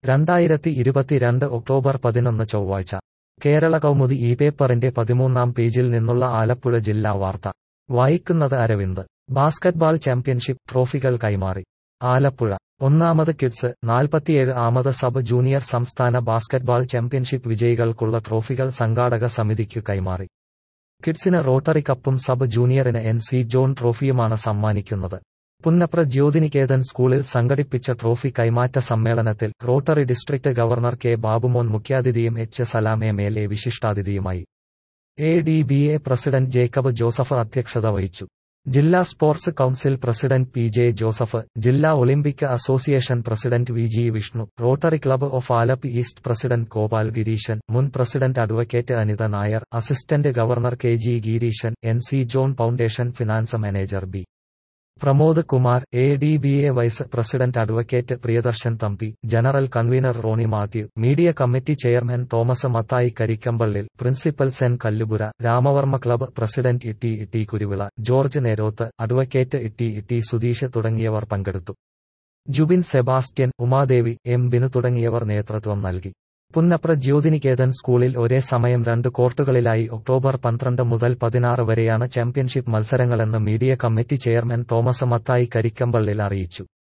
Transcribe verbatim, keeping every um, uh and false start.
രണ്ടായിരത്തി ഇരുപത്തിരണ്ട് ഒക്ടോബർ പതിനൊന്ന് ചൊവ്വാഴ്ച കേരള കൗമുദി ഈ പേപ്പറിന്റെ പതിമൂന്നാം പേജിൽ നിന്നുള്ള ആലപ്പുഴ ജില്ലാ വാർത്ത വായിക്കുന്നത് അരവിന്ദ്. ബാസ്കറ്റ്ബാൾ ചാമ്പ്യൻഷിപ്പ് ട്രോഫികൾ കൈമാറി. ആലപ്പുഴ ഒന്നാമത് കിഡ്സ് നാൽപ്പത്തിയേഴ് ആമത് സബ് ജൂനിയർ സംസ്ഥാന ബാസ്കറ്റ്ബാൾ ചാമ്പ്യൻഷിപ്പ് വിജയികൾക്കുള്ള ട്രോഫികൾ സംഘാടക സമിതിക്കു കൈമാറി. കിഡ്സിന് റോട്ടറി കപ്പും സബ് ജൂനിയറിന് എൻ സി ജോൺ ട്രോഫിയുമാണ് സമ്മാനിക്കുന്നത്. പുന്നപ്ര ജ്യോതിനികേതൻ സ്കൂളിൽ സംഘടിപ്പിച്ച ട്രോഫി കൈമാറ്റ സമ്മേളനത്തിൽ Rotary district governor K Babumon മുഖ്യാതിഥിയും H Salam M L A വിശിഷ്ടാതിഥിയുമായി. A D B A president Jacob Joseph അധ്യക്ഷത വഹിച്ചു. ജില്ലാ sports council president P J Joseph, ജില്ലാ Olympic association president V G Vishnu, Rotary club of Alleppey east president Gopal Gireesan, മുൻ president advocate Anitha Nair, assistant governor K G Gireesan, N C John foundation finance manager B Pramod Kumar, A D B A vice president advocate Priyadarshan Thampi, general convener Roni Mathew, media committee chairman Thomas Mathai Karikkampallil, principal Sen Kallupura, Ramavarma club president Itty Itty Kuruvila, George Nerothu, advocate Itty Itty Sudheesh തുടങ്ങിയവർ പങ്കെടുത്തു. Jubin Sebastian, Umadevi, M Binu തുടങ്ങിയവർ നേതൃത്വം നൽകി. പുന്നപ്ര ജ്യോതിനികേതൻ സ്കൂളിൽ ഒരേ സമയം രണ്ട് കോർട്ടുകളിലായി ഒക്ടോബർ പന്ത്രണ്ട് മുതൽ പതിനാറ് വരെയാണ് ചാമ്പ്യൻഷിപ്പ് മത്സരങ്ങളെന്ന് media committee chairman Thomas Mathai Karikkampallil അറിയിച്ചു.